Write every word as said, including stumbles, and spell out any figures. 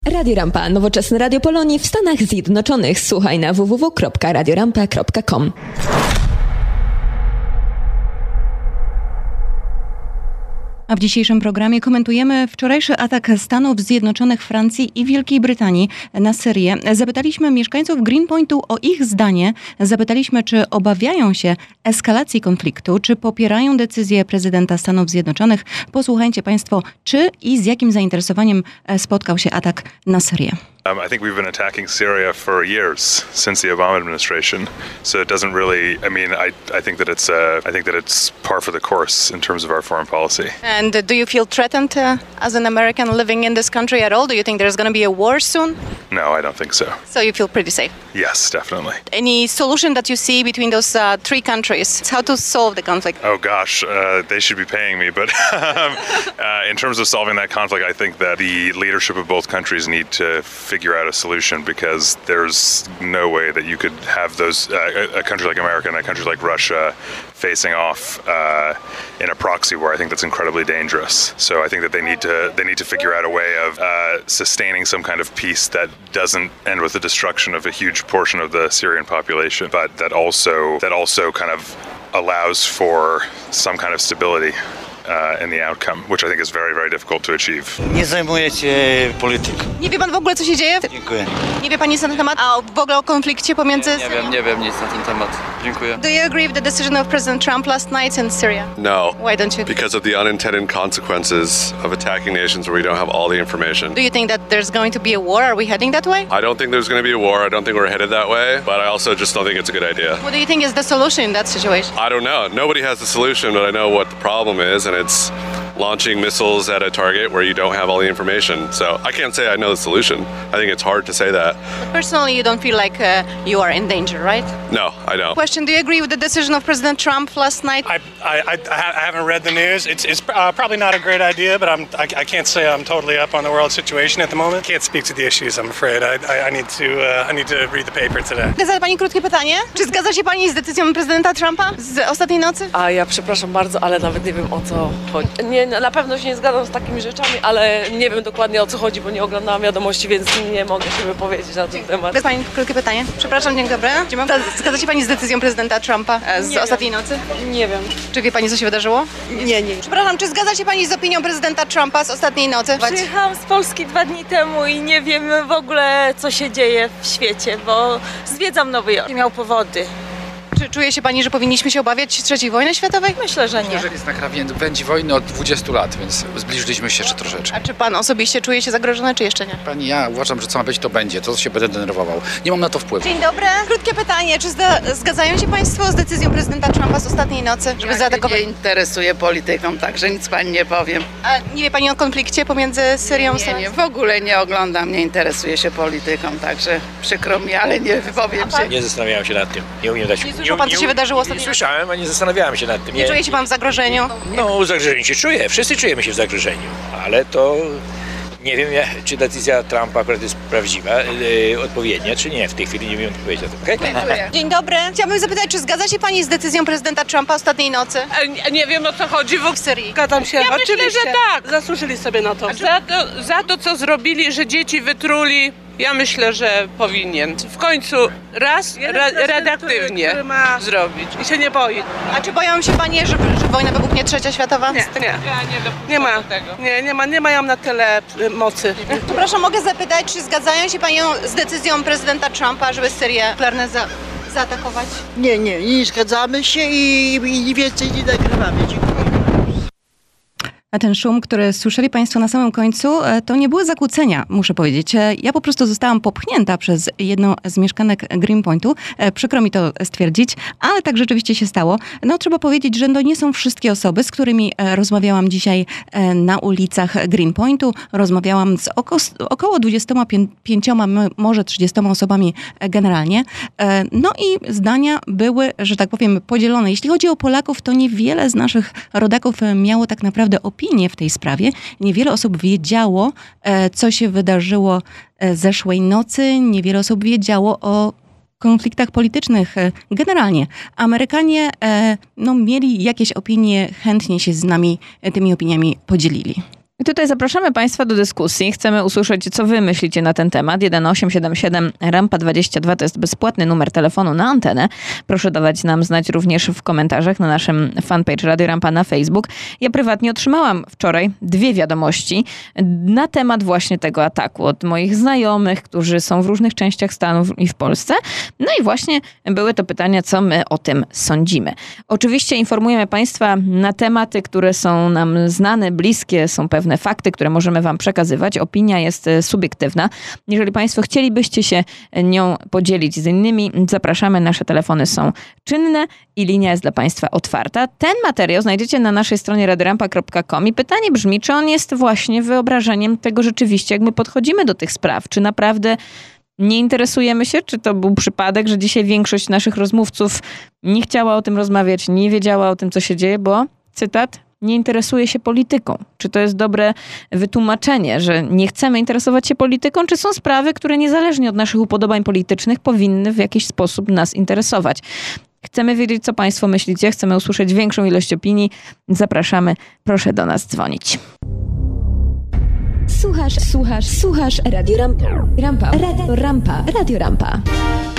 Radio Rampa, nowoczesne radio Polonii w Stanach Zjednoczonych. Słuchaj na w w w kropka radio rampa kropka com. A w dzisiejszym programie komentujemy wczorajszy atak Stanów Zjednoczonych, Francji i Wielkiej Brytanii na Syrię. Zapytaliśmy mieszkańców Greenpointu o ich zdanie. Zapytaliśmy, czy obawiają się eskalacji konfliktu, czy popierają decyzję prezydenta Stanów Zjednoczonych. Posłuchajcie Państwo, czy i z jakim zainteresowaniem spotkał się atak na Syrię. Um, I think we've been attacking Syria for years since the Obama administration, so it doesn't really. I mean, I I think that it's uh, I think that it's par for the course in terms of our foreign policy. And uh, do you feel threatened uh, as an American living in this country at all? Do you think there's going to be a war soon? No, I don't think so. So you feel pretty safe? Yes, definitely. Any solution that you see between those uh, three countries? How to solve the conflict? Oh gosh, uh, they should be paying me, but um, uh, in terms of solving that conflict, I think that the leadership of both countries need to figure out a solution, because there's no way that you could have those uh, a, a country like America and a country like Russia facing off uh, in a proxy war. I think that's incredibly dangerous. So I think that they need to they need to figure out a way of uh, sustaining some kind of peace that doesn't end with the destruction of a huge portion of the Syrian population, but that also that also kind of allows for some kind of stability Uh, in the outcome, which I think is very, very difficult to achieve. Nie zajmuję się polityką. Nie wie pan w ogóle, co się dzieje? Dziękuję. Nie wie pan nic na ten temat? A w ogóle o konflikcie pomiędzy... Nie, nie wiem, nie wiem nic na ten temat. Dziękuję. Do you agree with the decision of President Trump last night in Syria? No. Why don't you? Because of the unintended consequences of attacking nations where we don't have all the information. Do you think that there's going to be a war? Are we heading that way? I don't think there's going to be a war. I don't think we're headed that way. But I also just don't think it's a good idea. What do you think is the solution in that situation? I don't know. Nobody has the solution, but I know what the problem is, and it's launching missiles at a target where you don't have all the information. So I can't say I know the solution. I think it's hard to say that. But personally, you don't feel like uh, you are in danger, right? No, I don't. Question, do you agree with the decision of President Trump last night? I, I, I haven't read the news. It's, it's uh, probably not a great idea, but I'm, I, I can't say I'm totally up on the world situation at the moment. Can't speak to the issues, I'm afraid. I, I, I, need, to, uh, I need to read the paper today. Zada pani krótkie pytanie. Czy zgadza się pani z decyzją prezydenta Trumpa z ostatniej nocy? A ja przepraszam bardzo, ale nawet nie wiem, o co chodzi. Nie, na pewno się nie zgadzam z takimi rzeczami, ale nie wiem dokładnie, o co chodzi, bo nie oglądałam wiadomości, więc nie mogę się wypowiedzieć na ten temat. Bez pani krótkie pytanie. Przepraszam, dzień dobry. Zgadza się pani z decyzją prezydenta Trumpa z nie ostatniej wiem. nocy? Nie wiem. Czy wie pani, co się wydarzyło? Nie, nie. Przepraszam, czy zgadza się pani z opinią prezydenta Trumpa z ostatniej nocy? Przyjechałam z Polski dwa dni temu i nie wiem w ogóle, co się dzieje w świecie, bo zwiedzam Nowy Jork. Miał powody. Czy czuje się pani, że powinniśmy się obawiać trzeciej wojny światowej? Myślę, że nie. Myślę, że jest na krawędzi wojny od dwudziestu lat, więc zbliżyliśmy się jeszcze troszeczkę. A czy pan osobiście czuje się zagrożony, czy jeszcze nie? Pani, ja uważam, że co ma być, to będzie. To się będę denerwował. Nie mam na to wpływu. Dzień dobry. Krótkie pytanie. Czy zda- zgadzają się państwo z decyzją prezydenta Trumpa z ostatniej nocy, żeby ja zaatakować? się nie interesuję polityką, także nic pani nie powiem. A nie wie pani o konflikcie pomiędzy Syrią i Nie, nie, w ogóle nie oglądam, nie interesuję się polityką, także przykro mi, ale nie wypowiem się. Nie zastanawiałem się nad tym. Nie umiem dać. Nie słyszał pan, co się wydarzyło ostatnio? Nie słyszałem, a nie zastanawiałem się nad tym. Nie czuje się pan w zagrożeniu? No, zagrożenie się czuję. Wszyscy czujemy się w zagrożeniu, ale to nie wiem, czy decyzja Trumpa akurat jest prawdziwa, yy, odpowiednia, czy nie. W tej chwili nie wiem odpowiedzieć na to. Okay? Dziękuję. Dzień dobry. Chciałabym zapytać, czy zgadza się pani z decyzją prezydenta Trumpa ostatniej nocy? Nie, nie wiem, o co chodzi w Syrii. Zgadzam się. Ja Oczywiście, myślę, że tak. Zasłużyli sobie na to. Za, to. za to, co zrobili, że dzieci wytruli, ja myślę, że powinien w końcu raz ra, redaktywnie który, który ma zrobić i się nie boi. A czy boją się panie, że, że wojna wybuchnie trzecia światowa? Nie, nie, nie, nie ma tego. Nie, nie ma, nie mają na tyle mocy. Przepraszam, mogę zapytać, czy zgadzają się panią z decyzją prezydenta Trumpa, żeby Syrię nuklearne za, zaatakować? Nie, nie, nie zgadzamy się i, i więcej nie nagrywamy. Dziękuję. A ten szum, który słyszeli państwo na samym końcu, to nie były zakłócenia, muszę powiedzieć. Ja po prostu zostałam popchnięta przez jedną z mieszkanek Greenpointu. Przykro mi to stwierdzić, ale tak rzeczywiście się stało. No trzeba powiedzieć, że to nie są wszystkie osoby, z którymi rozmawiałam dzisiaj na ulicach Greenpointu. Rozmawiałam z oko, około dwudziestoma pięcioma, może trzydziestoma osobami generalnie. No i zdania były, że tak powiem, podzielone. Jeśli chodzi o Polaków, to niewiele z naszych rodaków miało tak naprawdę opinię w tej sprawie. Niewiele osób wiedziało, co się wydarzyło zeszłej nocy. Niewiele osób wiedziało o konfliktach politycznych generalnie. Amerykanie no, mieli jakieś opinie, chętnie się z nami tymi opiniami podzielili. I tutaj zapraszamy Państwa do dyskusji. Chcemy usłyszeć, co Wy myślicie na ten temat. jeden osiem siedem siedem rampa dwadzieścia dwa to jest bezpłatny numer telefonu na antenę. Proszę dawać nam znać również w komentarzach na naszym fanpage Radio Rampa na Facebook. Ja prywatnie otrzymałam wczoraj dwie wiadomości na temat właśnie tego ataku od moich znajomych, którzy są w różnych częściach Stanów i w Polsce. No i właśnie były to pytania, co my o tym sądzimy. Oczywiście informujemy Państwa na tematy, które są nam znane, bliskie, są pewne fakty, które możemy Wam przekazywać. Opinia jest subiektywna. Jeżeli Państwo chcielibyście się nią podzielić z innymi, zapraszamy. Nasze telefony są czynne i linia jest dla Państwa otwarta. Ten materiał znajdziecie na naszej stronie radiorampa kropka com i pytanie brzmi, czy on jest właśnie wyobrażeniem tego rzeczywiście, jak my podchodzimy do tych spraw. Czy naprawdę nie interesujemy się? Czy to był przypadek, że dzisiaj większość naszych rozmówców nie chciała o tym rozmawiać, nie wiedziała o tym, co się dzieje, bo, cytat, nie interesuje się polityką. Czy to jest dobre wytłumaczenie, że nie chcemy interesować się polityką, czy są sprawy, które niezależnie od naszych upodobań politycznych powinny w jakiś sposób nas interesować? Chcemy wiedzieć, co Państwo myślicie, chcemy usłyszeć większą ilość opinii. Zapraszamy, proszę do nas dzwonić. Słuchasz, słuchasz, słuchasz Radio Rampa. Rampa, Radio Rampa, Radio Rampa.